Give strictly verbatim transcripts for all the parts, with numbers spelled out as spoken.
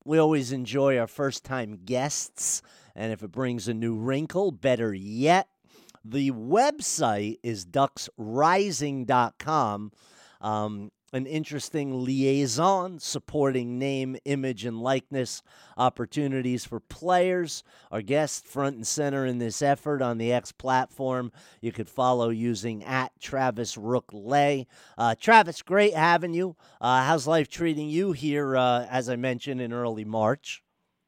we always enjoy our first-time guests, and if it brings a new wrinkle, better yet. The website is ducks rising dot com. Um, an interesting liaison supporting name, image, and likeness opportunities for players. Our guest front and center in this effort on the X platform. You could follow using at Travis Rook-Ley. Uh, Travis, great having you. Uh, how's life treating you here, uh, as I mentioned, in early March?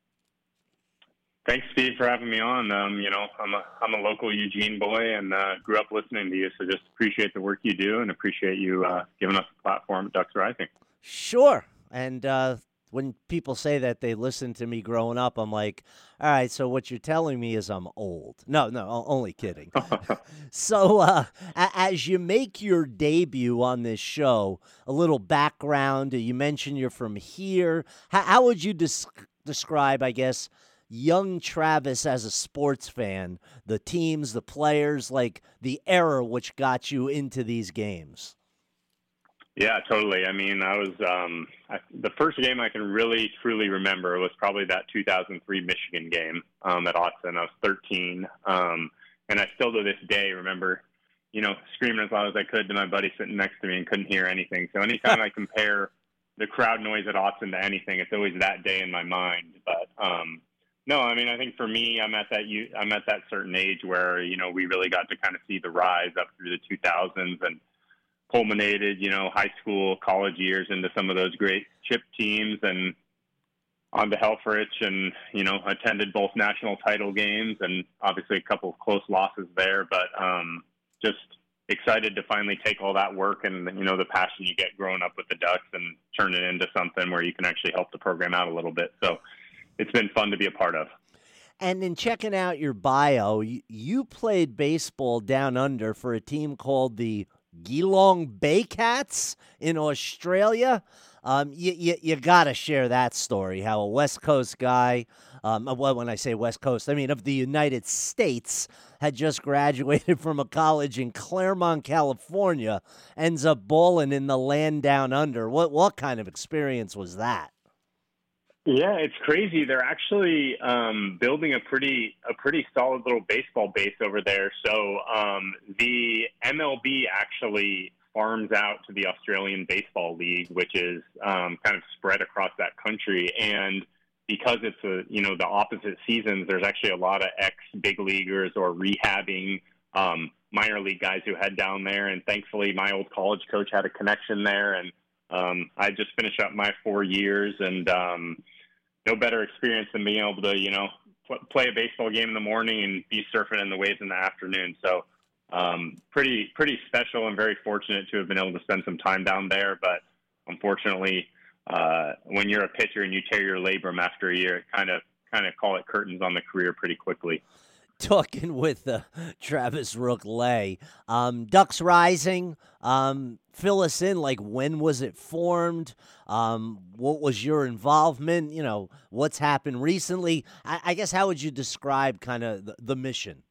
Thanks, Steve, for having me on. Um, you know, I'm a I'm a local Eugene boy and uh, grew up listening to you, so just appreciate the work you do and appreciate you uh, giving us a platform at Ducks Rising. Sure. And uh, when people say that they listened to me growing up, I'm like, all right, so what you're telling me is I'm old. No, no, o- only kidding. So uh, a- as you make your debut on this show, a little background. You mentioned you're from here. How, how would you des- describe, I guess, young Travis as a sports fan, the teams, the players, like the era which got you into these games? Yeah, totally. I mean, I was um, I, the first game I can really truly remember was probably that two thousand three Michigan game um, at Autzen. I was thirteen, um, and I still to this day remember, you know, screaming as loud as I could to my buddy sitting next to me and couldn't hear anything. So anytime I compare the crowd noise at Autzen to anything, it's always that day in my mind. But um, no, I mean, I think for me, I'm at that I'm at that certain age where, you know, we really got to kind of see the rise up through the two thousands and culminated, you know, high school, college years into some of those great chip teams and on to Helfrich and, you know, attended both national title games and obviously a couple of close losses there, but um, just excited to finally take all that work and, you know, the passion you get growing up with the Ducks and turn it into something where you can actually help the program out a little bit. So it's been fun to be a part of. And in checking out your bio, you, you played baseball down under for a team called the Geelong Bay Cats in Australia. Um, you you, you got to share that story, how a West Coast guy, um, well, when I say West Coast, I mean of the United States, had just graduated from a college in Claremont, California, ends up balling in the land down under. What, what kind of experience was that? Yeah, it's crazy. They're actually um, building a pretty a pretty solid little baseball base over there. So um, the M L B actually farms out to the Australian Baseball League, which is um, kind of spread across that country. And because it's a you know the opposite seasons, there's actually a lot of ex big leaguers or rehabbing um, minor league guys who head down there. And thankfully, my old college coach had a connection there, and um, I just finished up my four years and. Um, No better experience than being able to, you know, play a baseball game in the morning and be surfing in the waves in the afternoon. So um, pretty pretty special and very fortunate to have been able to spend some time down there. But unfortunately, uh, when you're a pitcher and you tear your labrum after a year, it kind of kind of call it curtains on the career pretty quickly. Talking with uh, Travis Rook-Ley. Um, Ducks Rising, um, fill us in, like, when was it formed? Um, what was your involvement? You know, what's happened recently? I, I guess how would you describe kind of the, the mission?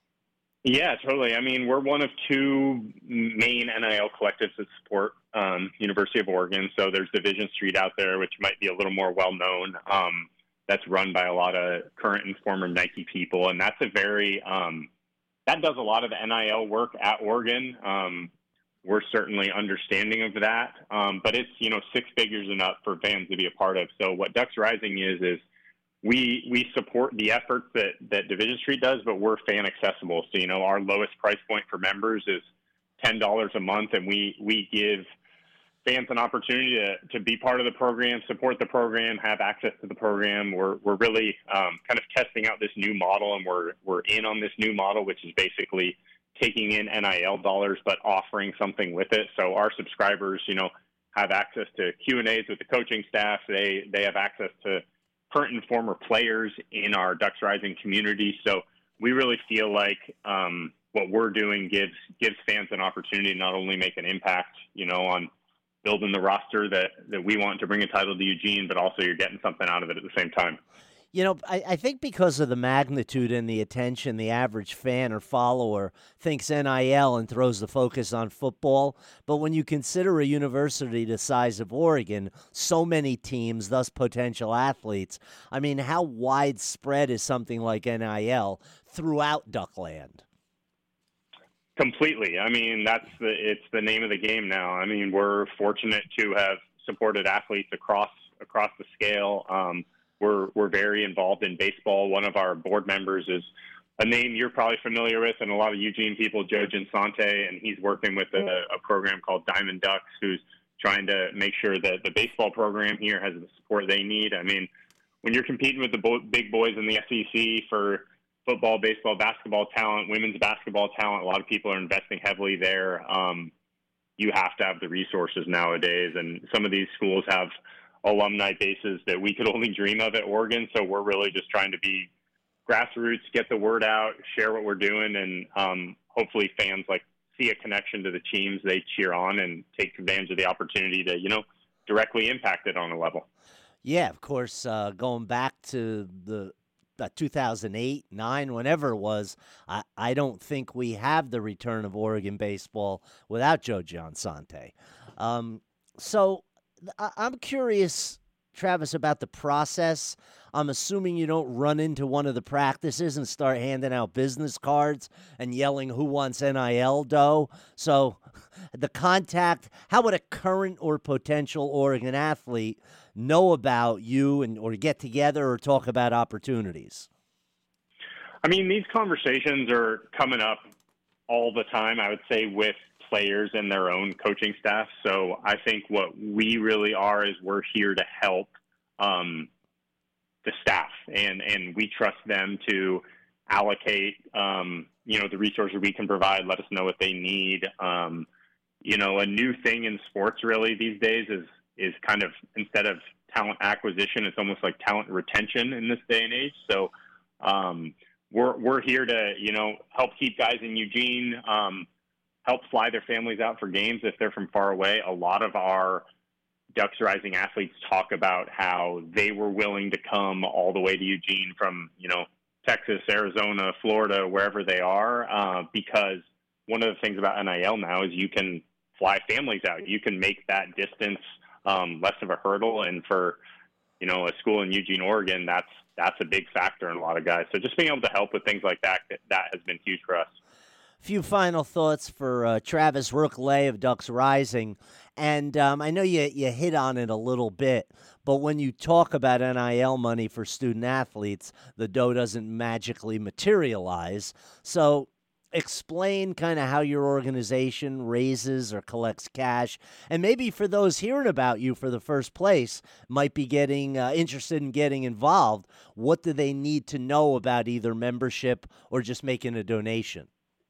Yeah, totally. I mean, we're one of two main N I L collectives that support um, University of Oregon. So there's Division Street out there, which might be a little more well-known. Um, that's run by a lot of current and former Nike people. And that's a very, um, that does a lot of N I L work at Oregon. Um, we're certainly understanding of that. Um, but it's, you know, six figures and up for fans to be a part of. So what Ducks Rising is, is we, we support the efforts that, that Division Street does, but we're fan accessible. So, you know, our lowest price point for members is ten dollars a month. And we, we give fans an opportunity to, to be part of the program, support the program, have access to the program. We're we're really um, kind of testing out this new model, and we're we're in on this new model, which is basically taking in N I L dollars but offering something with it. So our subscribers, you know, have access to Q and A's with the coaching staff. They they have access to current and former players in our Ducks Rising community. So we really feel like um, what we're doing gives gives fans an opportunity to not only make an impact, you know, on building the roster that, that we want to bring a title to Eugene, but also you're getting something out of it at the same time. You know, I, I think because of the magnitude and the attention, the average fan or follower thinks N I L and throws the focus on football. But when you consider a university the size of Oregon, so many teams, thus potential athletes, I mean, how widespread is something like N I L throughout Duckland? Completely. I mean, that's the it's the name of the game now. I mean, we're fortunate to have supported athletes across across the scale. Um, we're we're very involved in baseball. One of our board members is a name you're probably familiar with, and a lot of Eugene people, Joe Ginsante, and he's working with a, a program called Diamond Ducks, who's trying to make sure that the baseball program here has the support they need. I mean, when you're competing with the bo- big boys in the S E C for football, baseball, basketball talent, women's basketball talent, a lot of people are investing heavily there. Um, you have to have the resources nowadays, and some of these schools have alumni bases that we could only dream of at Oregon, so we're really just trying to be grassroots, get the word out, share what we're doing, and um, hopefully fans like see a connection to the teams they cheer on and take advantage of the opportunity to, you know, directly impact it on a level. Yeah, of course, uh, going back to the Uh, two thousand eight, nine, whenever it was, I, I don't think we have the return of Oregon baseball without Joe Giansante. Um, so I, I'm curious, Travis, about the process. I'm assuming you don't run into one of the practices and start handing out business cards and yelling who wants N I L dough. So the contact, how would a current or potential Oregon athlete know about you and or get together or talk about opportunities? I mean, these conversations are coming up all the time, I would say, with players and their own coaching staff. So I think what we really are is we're here to help um, the staff, and, and we trust them to allocate, um, you know, the resources we can provide, let us know what they need. Um, you know, a new thing in sports really these days is is kind of, instead of talent acquisition, it's almost like talent retention in this day and age. So um, we're we're here to, you know, help keep guys in Eugene, um, help fly their families out for games if they're from far away. A lot of our Ducks Rising athletes talk about how they were willing to come all the way to Eugene from, you know, Texas, Arizona, Florida, wherever they are, uh, because one of the things about N I L now is you can fly families out. You can make that distance Um, less of a hurdle, and for, you know, a school in Eugene, Oregon, that's that's a big factor in a lot of guys. So just being able to help with things like that, that has been huge for us. Few final thoughts for uh, Travis Rook-Ley of Ducks Rising, and um, I know you you hit on it a little bit, but when you talk about N I L money for student athletes, the dough doesn't magically materialize. So explain kind of how your organization raises or collects cash, and maybe for those hearing about you for the first place might be getting uh, interested in getting involved, what do they need to know about either membership or just making a donation?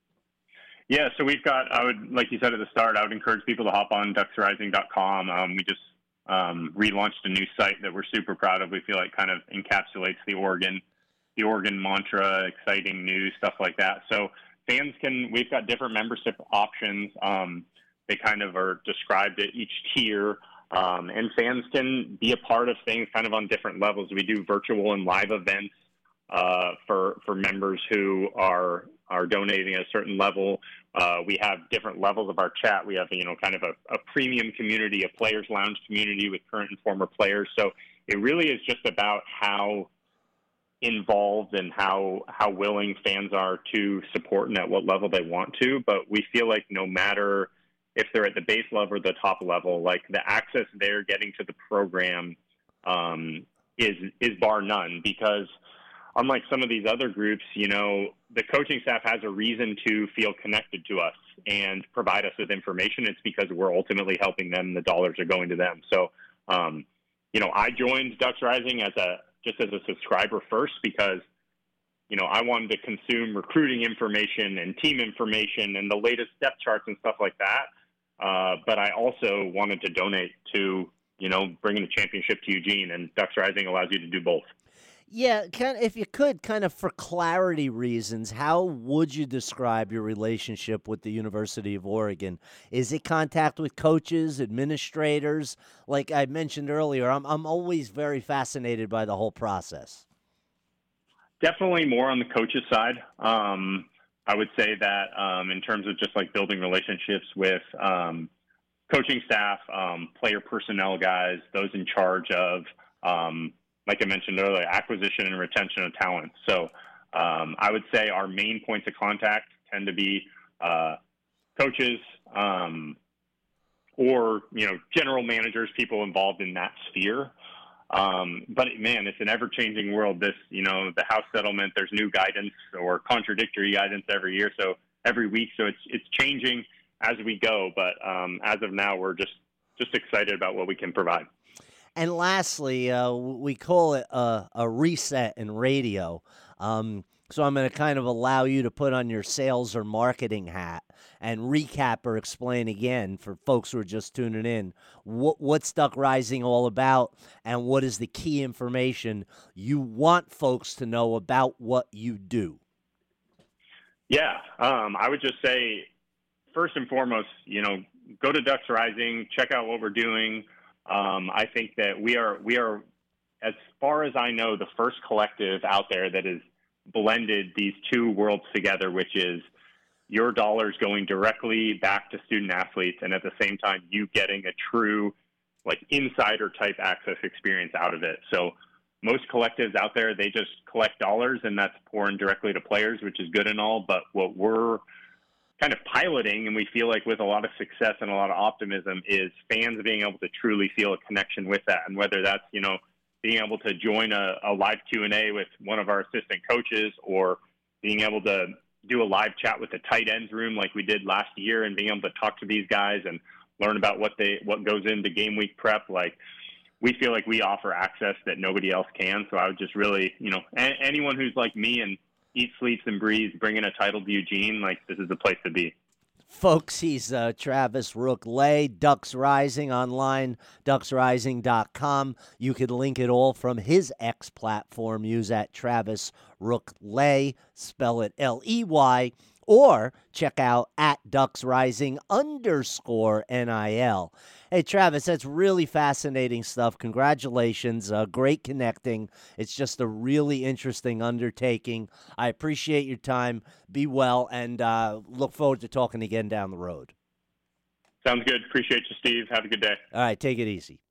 Yeah, so we've got, I would, like you said at the start, I would encourage people to hop on ducks rising dot com. Um, we just um, relaunched a new site that we're super proud of. We feel like kind of encapsulates the Oregon, the Oregon mantra, exciting news, stuff like that. So fans can, we've got different membership options. Um, they kind of are described at each tier, um, and fans can be a part of things kind of on different levels. We do virtual and live events uh, for for members who are are donating at a certain level. Uh, we have different levels of our chat. We have, you know, kind of a, a premium community, a players lounge community with current and former players. So it really is just about how involved and how how willing fans are to support and at what level they want to. But we feel like no matter if they're at the base level or the top level, like the access they're getting to the program um, is is bar none, because unlike some of these other groups, you know, the coaching staff has a reason to feel connected to us and provide us with information. It's because we're ultimately helping them. The dollars are going to them. So, um, you know, I joined Ducks Rising as a just as a subscriber first because, you know, I wanted to consume recruiting information and team information and the latest depth charts and stuff like that. Uh, but I also wanted to donate to, you know, bringing a championship to Eugene, and Ducks Rising allows you to do both. Yeah, kind of, if you could, kind of for clarity reasons, how would you describe your relationship with the University of Oregon? Is it contact with coaches, administrators? Like I mentioned earlier, I'm I'm always very fascinated by the whole process. Definitely more on the coaches side. Um, I would say that um, in terms of just like building relationships with um, coaching staff, um, player personnel guys, those in charge of, um, like I mentioned earlier, acquisition and retention of talent. So um, I would say our main points of contact tend to be uh, coaches um, or, you know, general managers, people involved in that sphere. Um, but man, it's an ever-changing world. This, you know, the House settlement, there's new guidance or contradictory guidance every year. So every week. So it's, it's changing as we go. But, um, as of now, we're just, just excited about what we can provide. And lastly, uh, we call it a, a reset in radio. Um, so I'm going to kind of allow you to put on your sales or marketing hat and recap or explain again for folks who are just tuning in what, what's Duck Rising all about and what is the key information you want folks to know about what you do. Yeah, um, I would just say, first and foremost, you know, go to Ducks Rising, check out what we're doing. Um, I think that we are, we are, as far as I know, the first collective out there that has blended these two worlds together, which is your dollars going directly back to student athletes, and at the same time, you getting a true, like, insider type access experience out of it. So most collectives out there, they just collect dollars, and that's pouring directly to players, which is good and all. But what we're kind of piloting, and we feel like with a lot of success and a lot of optimism, is fans being able to truly feel a connection with that. And whether that's, you know, being able to join a, a live Q and A with one of our assistant coaches, or being able to do a live chat with the tight ends room like we did last year, and being able to talk to these guys and learn about what they, what goes into game week prep. Like, we feel like we offer access that nobody else can. So I would just really, you know, a- anyone who's like me and eats, sleeps, and breathes bringing a title to Eugene, like, this is the place to be. Folks, he's uh, Travis Rook-Lay, Ducks Rising online, ducks rising dot com. You can link it all from his X platform. Use at Travis Rook-Lay, spell it L E Y, or check out at Ducks Rising underscore N I L. Hey, Travis, that's really fascinating stuff. Congratulations. Uh, great connecting. It's just a really interesting undertaking. I appreciate your time. Be well, and uh, look forward to talking again down the road. Sounds good. Appreciate you, Steve. Have a good day. All right, take it easy.